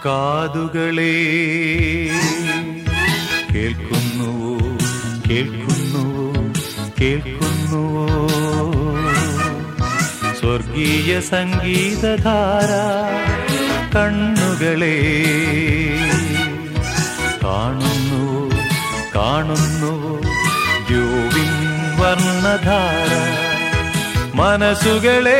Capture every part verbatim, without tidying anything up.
കാതുകളെ കേൾക്കുന്നുവോ കേൾക്കുന്നുവോ കേൾക്കുന്നുവോ സ്വർഗീയ സംഗീതധാര. കണ്ണുകളെ കാണുന്നുവോ കാണുന്നുവോ ദ്യോവിൻ വർണ്ണധാര. മനസ്സുകളെ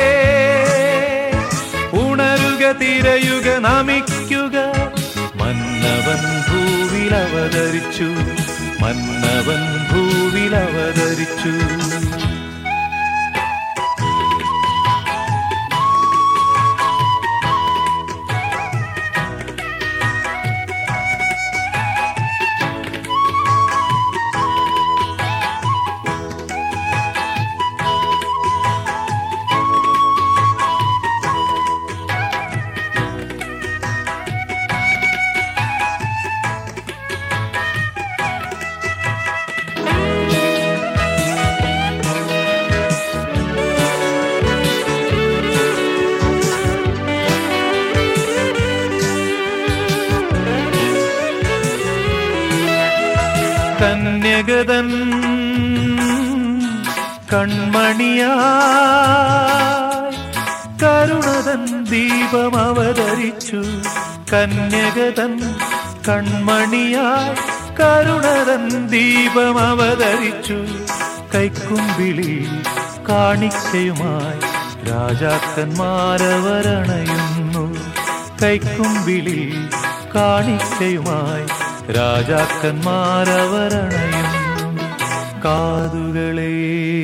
ഉണരുക, തിരയുക, നമിക്കുക. മന്നവൻ ഭൂവിൽ അവതരിച്ചു, മന്നവൻ ഭൂവിൽ അവതരിച്ചു. കന്യകതൻ കൺമണിയായി കരുണതൻ ദീപം അവതരിച്ചു. കന്യകതൻ കൺമണിയായി കരുണതൻ ദീപം അവതരിച്ചു. കൈക്കുമ്പിളി കാണിക്കയുമായി രാജാക്കന്മാരവരണയുന്നു. കൈക്കുമ്പിളി കാണിക്കയുമായി രാജാക്കന്മാരവരണയുന്നു. കാതുകളെ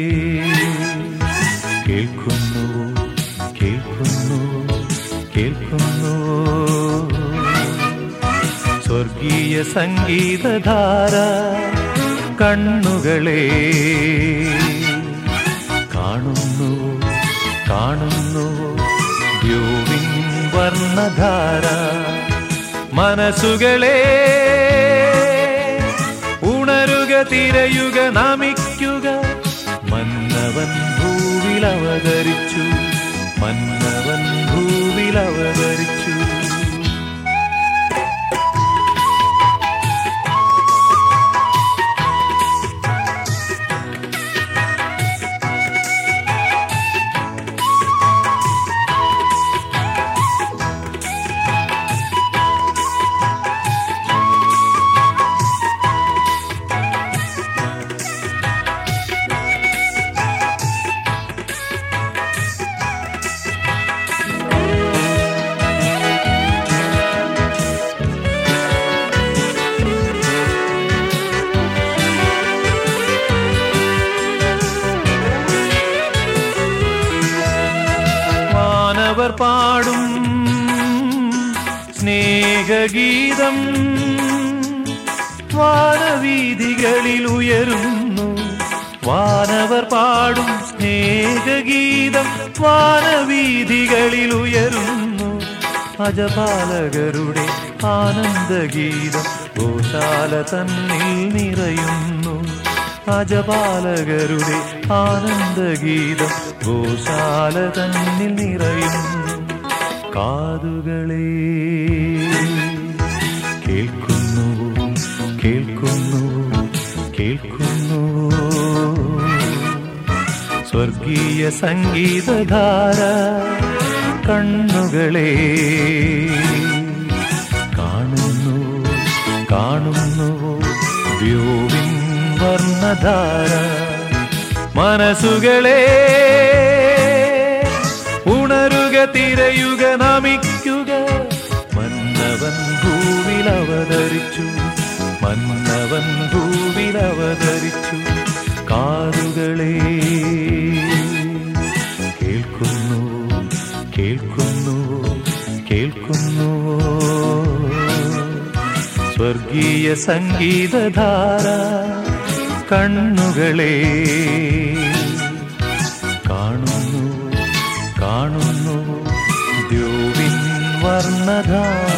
കേൾക്കുന്നുവോ കേൾക്കുന്നുവോ കേൾക്കുന്നുവോ സ്വർഗീയ സംഗീതധാര. കണ്ണുകളെ കാണുന്നുവോ കാണുന്നുവോ ദ്യോവിൻ വർണ്ണധാര. മനസ്സുകളെ ഉണരുക, തിരയുക, നമിക്കുക. മന്നവൻ ഭൂവിൽ അവതരിച്ചു, മന്നവൻ ഭൂവിൽ അവതരിച്ചു. അവർ പാടും സ്നേഹഗീതം വാനവീഥികളിൽ ഉയരുന്നു. വാനവർ പാടും സ്നേഹഗീതം വാനവീഥികളിൽ ഉയരുന്നു. അജപാലകരുടെ ആനന്ദഗീതം ഗോശാല തന്നിൽ നിറയുന്നു. അജപാലകരുടെ ആനന്ദഗീതം ഗോശാല തന്നിൽ നിറയുന്നു. കാതുകളെ കേൾക്കുന്നുവോ കേൾക്കുന്നുവോ കേൾക്കുന്നുവോ സ്വർഗീയ സംഗീതധാര. കണ്ണുകളെ കാണുന്നുവോ കാണുന്നുവോ ദ്യോവിൻ വർണ്ണധാര. മനസ്സുകളെ ഉണരുക, തിരയുക, നമിക്കുക. മന്നവൻ ഭൂവിൽ അവതരിച്ചു, മന്നവൻ ഭൂവിൽ അവതരിച്ചു. കാതുകളെ കേൾക്കുന്നുവോ കേൾക്കുന്നുവോ കേൾക്കുന്നുവോ സ്വർഗീയ സംഗീതധാര. കണ്ണുകളെ കാണുന്നു കാണുന്നു ദ്യോവിൻ വർണ്ണധാര.